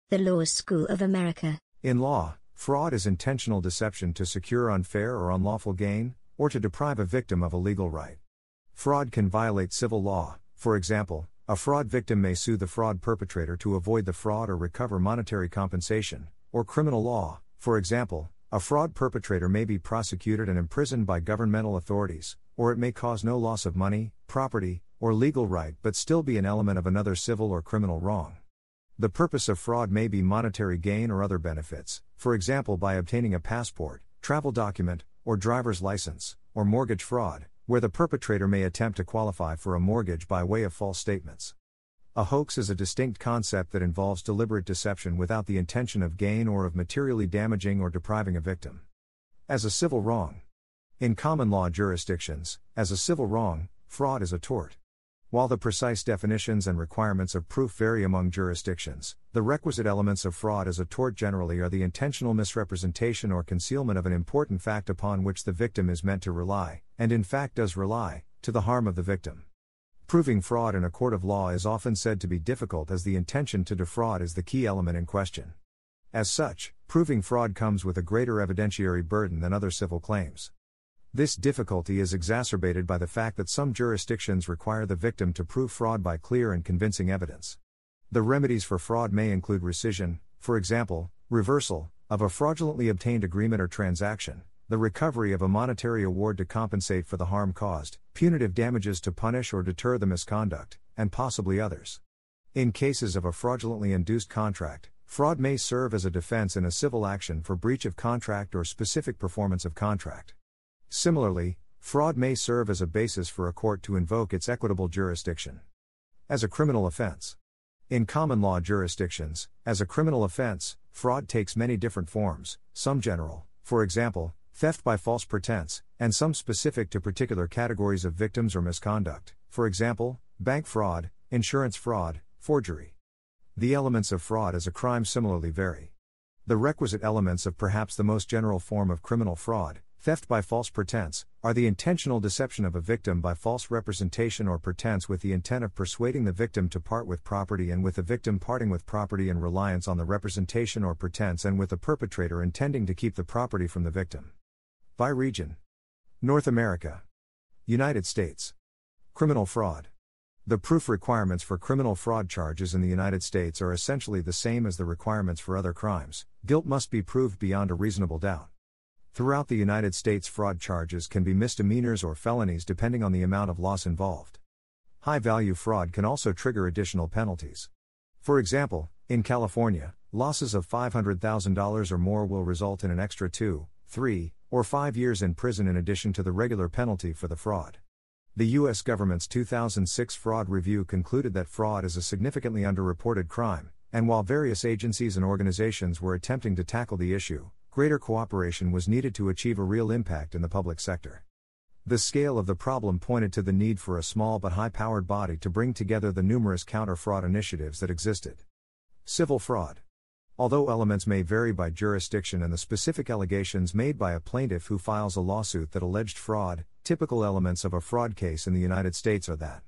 The Law School of America. In law, fraud is intentional deception to secure unfair or unlawful gain, or to deprive a victim of a legal right. Fraud can violate civil law. For example, a fraud victim may sue the fraud perpetrator to avoid the fraud or recover monetary compensation, or criminal law. For example, a fraud perpetrator may be prosecuted and imprisoned by governmental authorities, or it may cause no loss of money, property, or legal right but still be an element of another civil or criminal wrong. The purpose of fraud may be monetary gain or other benefits, for example by obtaining a passport, travel document, or driver's license, or mortgage fraud, where the perpetrator may attempt to qualify for a mortgage by way of false statements. A hoax is a distinct concept that involves deliberate deception without the intention of gain or of materially damaging or depriving a victim. As a civil wrong. In common law jurisdictions, as a civil wrong, fraud is a tort. While the precise definitions and requirements of proof vary among jurisdictions, the requisite elements of fraud as a tort generally are the intentional misrepresentation or concealment of an important fact upon which the victim is meant to rely, and in fact does rely, to the harm of the victim. Proving fraud in a court of law is often said to be difficult as the intention to defraud is the key element in question. As such, proving fraud comes with a greater evidentiary burden than other civil claims. This difficulty is exacerbated by the fact that some jurisdictions require the victim to prove fraud by clear and convincing evidence. The remedies for fraud may include rescission, for example, reversal of a fraudulently obtained agreement or transaction, the recovery of a monetary award to compensate for the harm caused, punitive damages to punish or deter the misconduct, and possibly others. In cases of a fraudulently induced contract, fraud may serve as a defense in a civil action for breach of contract or specific performance of contract. Similarly, fraud may serve as a basis for a court to invoke its equitable jurisdiction. As a criminal offense. In common law jurisdictions, as a criminal offense, fraud takes many different forms, some general, for example, theft by false pretense, and some specific to particular categories of victims or misconduct, for example, bank fraud, insurance fraud, forgery. The elements of fraud as a crime similarly vary. The requisite elements of perhaps the most general form of criminal fraud, theft by false pretense, are the intentional deception of a victim by false representation or pretense with the intent of persuading the victim to part with property and with the victim parting with property in reliance on the representation or pretense and with the perpetrator intending to keep the property from the victim. By region. North America. United States. Criminal fraud. The proof requirements for criminal fraud charges in the United States are essentially the same as the requirements for other crimes. Guilt must be proved beyond a reasonable doubt. Throughout the United States, fraud charges can be misdemeanors or felonies depending on the amount of loss involved. High-value fraud can also trigger additional penalties. For example, in California, losses of $500,000 or more will result in an extra 2, 3, or 5 years in prison in addition to the regular penalty for the fraud. The U.S. government's 2006 fraud review concluded that fraud is a significantly underreported crime, and while various agencies and organizations were attempting to tackle the issue, greater cooperation was needed to achieve a real impact in the public sector. The scale of the problem pointed to the need for a small but high-powered body to bring together the numerous counter-fraud initiatives that existed. Civil fraud. Although elements may vary by jurisdiction and the specific allegations made by a plaintiff who files a lawsuit that alleged fraud, typical elements of a fraud case in the United States are that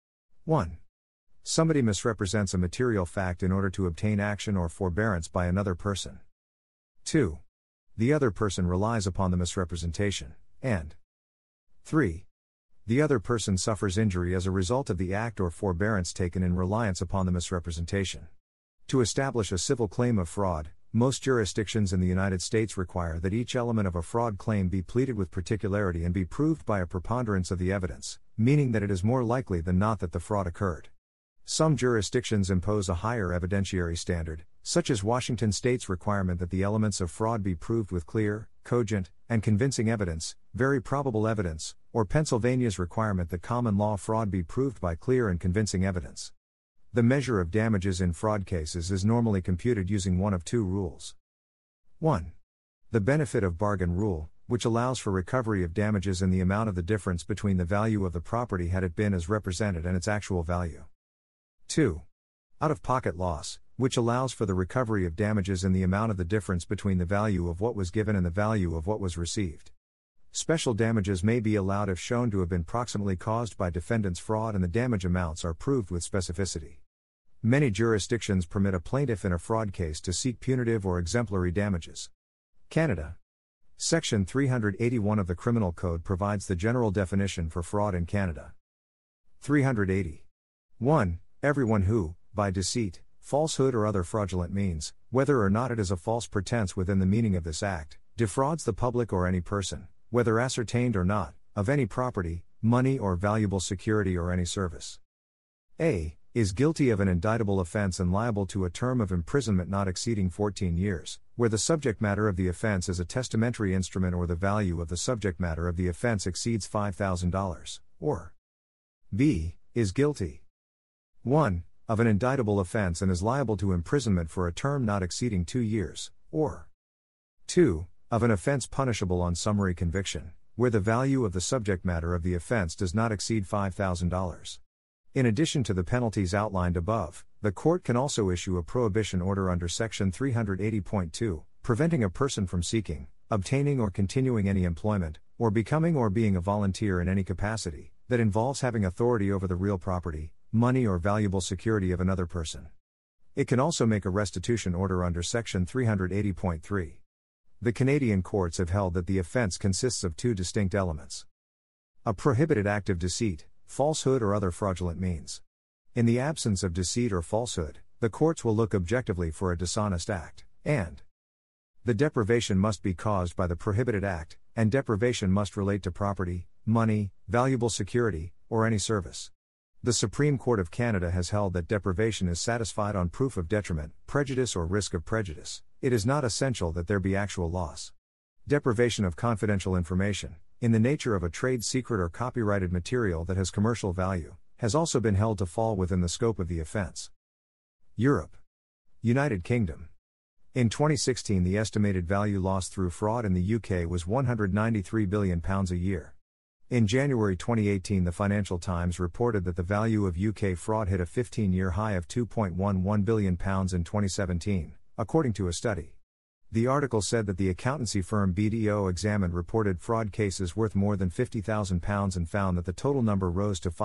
1. Somebody misrepresents a material fact in order to obtain action or forbearance by another person. 2. The other person relies upon the misrepresentation, and 3. The other person suffers injury as a result of the act or forbearance taken in reliance upon the misrepresentation. To establish a civil claim of fraud, most jurisdictions in the United States require that each element of a fraud claim be pleaded with particularity and be proved by a preponderance of the evidence, meaning that it is more likely than not that the fraud occurred. Some jurisdictions impose a higher evidentiary standard, such as Washington State's requirement that the elements of fraud be proved with clear, cogent, and convincing evidence, very probable evidence, or Pennsylvania's requirement that common law fraud be proved by clear and convincing evidence. The measure of damages in fraud cases is normally computed using one of two rules. 1. The benefit of bargain rule, which allows for recovery of damages in the amount of the difference between the value of the property had it been as represented and its actual value. 2. Out-of-pocket loss, which allows for the recovery of damages in the amount of the difference between the value of what was given and the value of what was received. Special damages may be allowed if shown to have been proximately caused by defendant's fraud and the damage amounts are proved with specificity. Many jurisdictions permit a plaintiff in a fraud case to seek punitive or exemplary damages. Canada. Section 381 of the Criminal Code provides the general definition for fraud in Canada. 380. 1. Everyone who, by deceit, falsehood or other fraudulent means, whether or not it is a false pretense within the meaning of this Act, defrauds the public or any person, whether ascertained or not, of any property, money or valuable security or any service. A. Is guilty of an indictable offense and liable to a term of imprisonment not exceeding 14 years, where the subject matter of the offense is a testamentary instrument or the value of the subject matter of the offense exceeds $5,000, or B. Is guilty 1. Of an indictable offense and is liable to imprisonment for a term not exceeding 2 years, or 2. Of an offense punishable on summary conviction, where the value of the subject matter of the offense does not exceed $5,000. In addition to the penalties outlined above, the court can also issue a prohibition order under Section 380.2, preventing a person from seeking, obtaining or continuing any employment, or becoming or being a volunteer in any capacity, that involves having authority over the real property, money or valuable security of another person. It can also make a restitution order under Section 380.3. The Canadian courts have held that the offense consists of two distinct elements. A prohibited act of deceit, falsehood or other fraudulent means. In the absence of deceit or falsehood, the courts will look objectively for a dishonest act, and the deprivation must be caused by the prohibited act, and deprivation must relate to property, money, valuable security, or any service. The Supreme Court of Canada has held that deprivation is satisfied on proof of detriment, prejudice or risk of prejudice. It is not essential that there be actual loss. Deprivation of confidential information, in the nature of a trade secret or copyrighted material that has commercial value, has also been held to fall within the scope of the offense. Europe. United Kingdom. In 2016, the estimated value lost through fraud in the UK was £193 billion a year. In January 2018, the Financial Times reported that the value of UK fraud hit a 15-year high of £2.11 billion in 2017, according to a study. The article said that the accountancy firm BDO examined reported fraud cases worth more than £50,000 and found that the total number rose to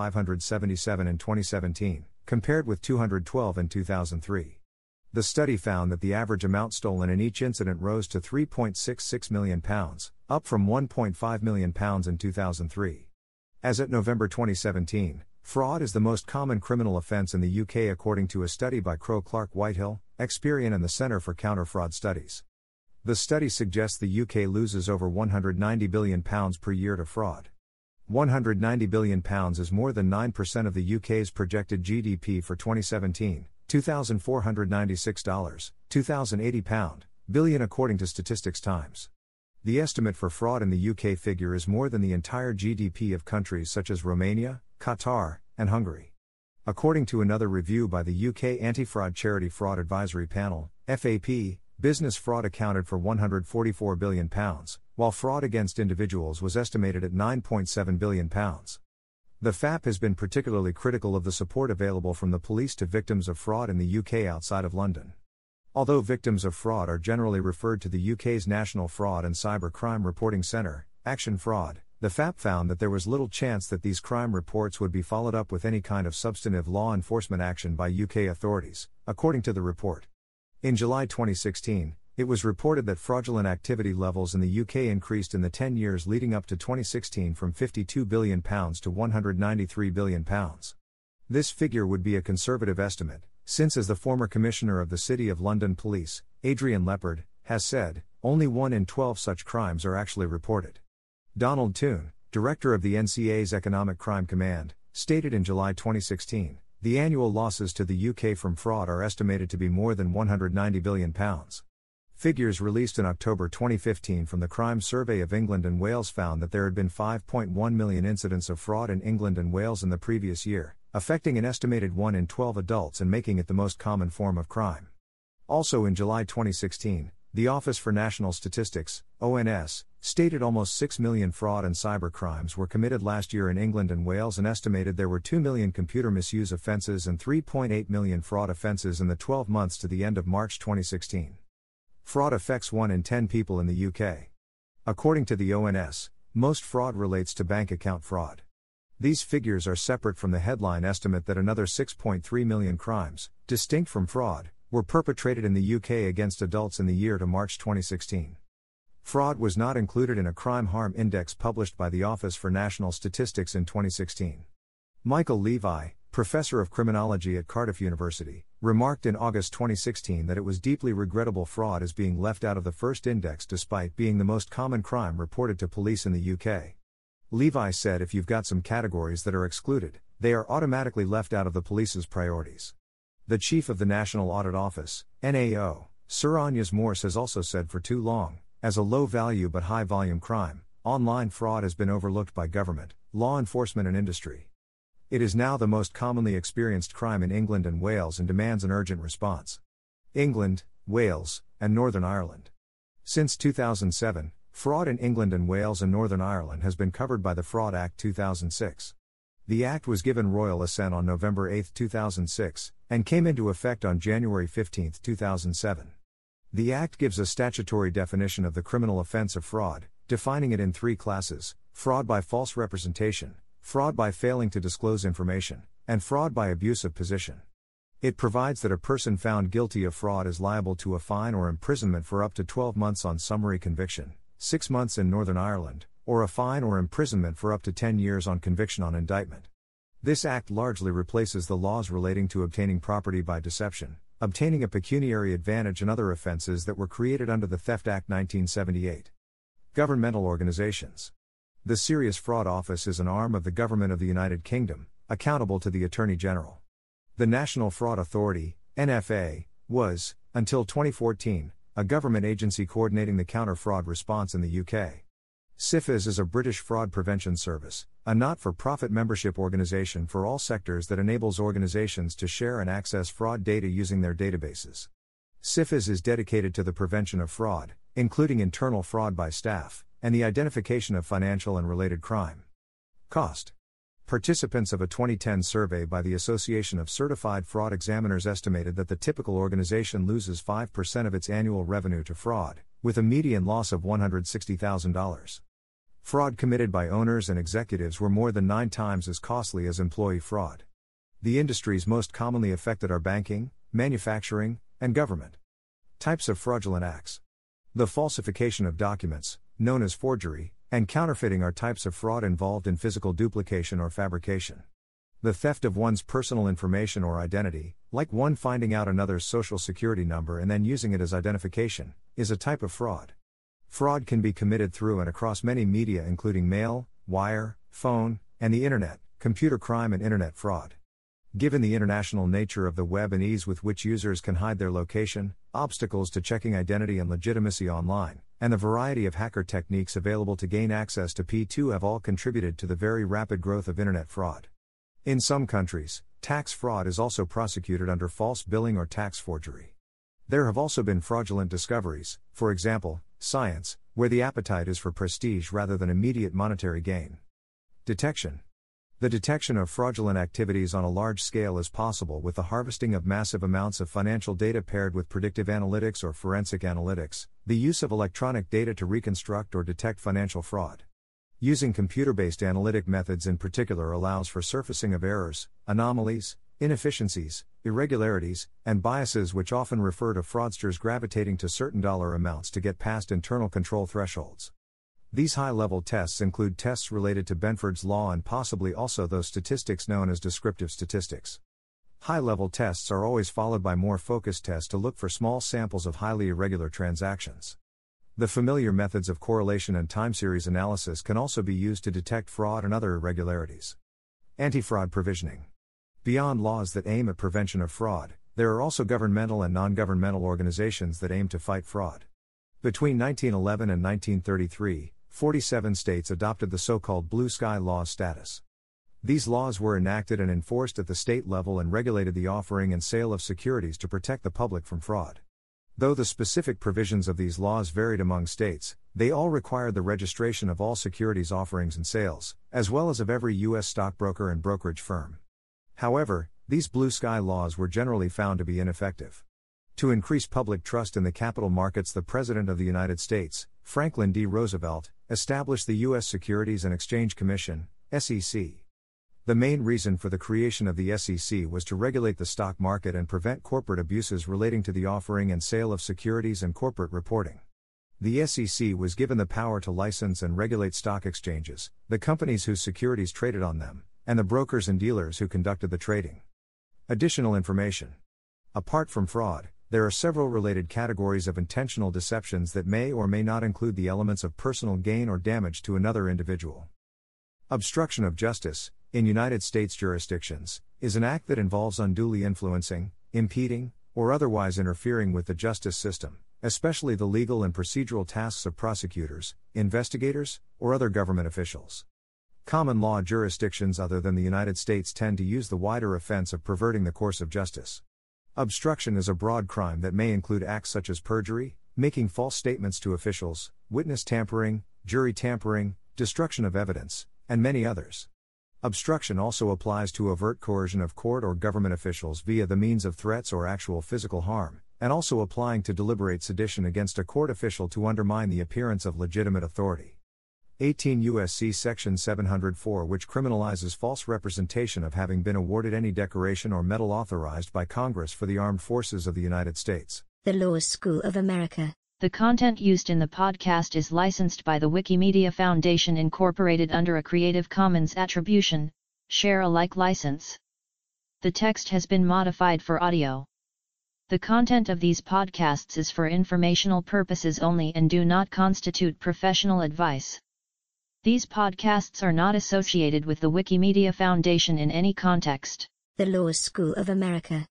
577 in 2017, compared with 212 in 2003. The study found that the average amount stolen in each incident rose to £3.66 million, up from £1.5 million in 2003. As at November 2017, fraud is the most common criminal offence in the UK according to a study by Crowe Clark Whitehill, Experian and the Centre for Counter-Fraud Studies. The study suggests the UK loses over £190 billion per year to fraud. £190 billion is more than 9% of the UK's projected GDP for 2017, $2,496, £2,080 billion according to Statistics Times. The estimate for fraud in the UK figure is more than the entire GDP of countries such as Romania, Qatar, and Hungary. According to another review by the UK Anti-Fraud Charity Fraud Advisory Panel, FAP, business fraud accounted for £144 billion, while fraud against individuals was estimated at £9.7 billion. The FAP has been particularly critical of the support available from the police to victims of fraud in the UK outside of London. Although victims of fraud are generally referred to the UK's National Fraud and Cyber Crime Reporting Centre, Action Fraud, the FAP found that there was little chance that these crime reports would be followed up with any kind of substantive law enforcement action by UK authorities, according to the report. In July 2016, it was reported that fraudulent activity levels in the UK increased in the 10 years leading up to 2016 from £52 billion to £193 billion. This figure would be a conservative estimate, since as the former Commissioner of the City of London Police, Adrian Leppard, has said, only 1 in 12 such crimes are actually reported. Donald Toone, Director of the NCA's Economic Crime Command, stated in July 2016, the annual losses to the UK from fraud are estimated to be more than £190 billion. Figures released in October 2015 from the Crime Survey of England and Wales found that there had been 5.1 million incidents of fraud in England and Wales in the previous year, affecting an estimated 1 in 12 adults and making it the most common form of crime. Also in July 2016, the Office for National Statistics, ONS, stated almost 6 million fraud and cyber crimes were committed last year in England and Wales and estimated there were 2 million computer misuse offences and 3.8 million fraud offences in the 12 months to the end of March 2016. Fraud affects 1 in 10 people in the UK. According to the ONS, most fraud relates to bank account fraud. These figures are separate from the headline estimate that another 6.3 million crimes, distinct from fraud, were perpetrated in the UK against adults in the year to March 2016. Fraud was not included in a crime harm index published by the Office for National Statistics in 2016. Michael Levi, professor of criminology at Cardiff University, remarked in August 2016 that it was deeply regrettable fraud is being left out of the first index despite being the most common crime reported to police in the UK. Levi said if you've got some categories that are excluded, they are automatically left out of the police's priorities. The chief of the National Audit Office, NAO, Sir Agnes Morse has also said for too long, as a low-value but high-volume crime, online fraud has been overlooked by government, law enforcement and industry. It is now the most commonly experienced crime in England and Wales and demands an urgent response. England, Wales, and Northern Ireland. Since 2007, fraud in England and Wales and Northern Ireland has been covered by the Fraud Act 2006. The Act was given royal assent on November 8, 2006, and came into effect on January 15, 2007. The Act gives a statutory definition of the criminal offence of fraud, defining it in three classes: fraud by false representation, fraud by failing to disclose information, and fraud by abuse of position. It provides that a person found guilty of fraud is liable to a fine or imprisonment for up to 12 months on summary conviction, 6 months in Northern Ireland, or a fine or imprisonment for up to 10 years on conviction on indictment. This Act largely replaces the laws relating to obtaining property by deception, obtaining a pecuniary advantage and other offences that were created under the Theft Act 1978. Governmental organisations. The Serious Fraud Office is an arm of the Government of the United Kingdom, accountable to the Attorney General. The National Fraud Authority, NFA, was, until 2014, a government agency coordinating the counter-fraud response in the UK. CIFES is a British fraud prevention service, a not-for-profit membership organisation for all sectors that enables organisations to share and access fraud data using their databases. CIFES is dedicated to the prevention of fraud, including internal fraud by staff, and the identification of financial and related crime. Cost. Participants of a 2010 survey by the Association of Certified Fraud Examiners estimated that the typical organization loses 5% of its annual revenue to fraud, with a median loss of $160,000. Fraud committed by owners and executives were more than 9 times as costly as employee fraud. The industries most commonly affected are banking, manufacturing, and government. Types of fraudulent acts. The falsification of documents, known as forgery, and counterfeiting are types of fraud involved in physical duplication or fabrication. The theft of one's personal information or identity, like one finding out another's social security number and then using it as identification, is a type of fraud. Fraud can be committed through and across many media including mail, wire, phone, and the internet, computer crime and internet fraud. Given the international nature of the web and ease with which users can hide their location, obstacles to checking identity and legitimacy online, and the variety of hacker techniques available to gain access to P2 have all contributed to the very rapid growth of internet fraud. In some countries, tax fraud is also prosecuted under false billing or tax forgery. There have also been fraudulent discoveries, for example, science, where the appetite is for prestige rather than immediate monetary gain. Detection. The detection of fraudulent activities on a large scale is possible with the harvesting of massive amounts of financial data paired with predictive analytics or forensic analytics, the use of electronic data to reconstruct or detect financial fraud. Using computer-based analytic methods in particular allows for surfacing of errors, anomalies, inefficiencies, irregularities, and biases which often refer to fraudsters gravitating to certain dollar amounts to get past internal control thresholds. These high-level tests include tests related to Benford's law and possibly also those statistics known as descriptive statistics. High-level tests are always followed by more focused tests to look for small samples of highly irregular transactions. The familiar methods of correlation and time series analysis can also be used to detect fraud and other irregularities. Anti-fraud provisioning. Beyond laws that aim at prevention of fraud, there are also governmental and non-governmental organizations that aim to fight fraud. Between 1911 and 1933, 47 states adopted the so-called Blue Sky Law status. These laws were enacted and enforced at the state level and regulated the offering and sale of securities to protect the public from fraud. Though the specific provisions of these laws varied among states, they all required the registration of all securities offerings and sales, as well as of every U.S. stockbroker and brokerage firm. However, these blue sky laws were generally found to be ineffective. To increase public trust in the capital markets, the President of the United States, Franklin D. Roosevelt, established the U.S. Securities and Exchange Commission, SEC. The main reason for the creation of the SEC was to regulate the stock market and prevent corporate abuses relating to the offering and sale of securities and corporate reporting. The SEC was given the power to license and regulate stock exchanges, the companies whose securities traded on them, and the brokers and dealers who conducted the trading. Additional information. Apart from fraud, there are several related categories of intentional deceptions that may or may not include the elements of personal gain or damage to another individual. Obstruction of justice, in United States jurisdictions, is an act that involves unduly influencing, impeding, or otherwise interfering with the justice system, especially the legal and procedural tasks of prosecutors, investigators, or other government officials. Common law jurisdictions other than the United States tend to use the wider offense of perverting the course of justice. Obstruction is a broad crime that may include acts such as perjury, making false statements to officials, witness tampering, jury tampering, destruction of evidence, and many others. Obstruction also applies to overt coercion of court or government officials via the means of threats or actual physical harm, and also applying to deliberate sedition against a court official to undermine the appearance of legitimate authority. 18 U.S.C. Section 704, which criminalizes false representation of having been awarded any decoration or medal authorized by Congress for the Armed Forces of the United States. The Law School of America. The content used in the podcast is licensed by the Wikimedia Foundation Incorporated under a Creative Commons Attribution, Share Alike license. The text has been modified for audio. The content of these podcasts is for informational purposes only and do not constitute professional advice. These podcasts are not associated with the Wikimedia Foundation in any context. The Law School of America.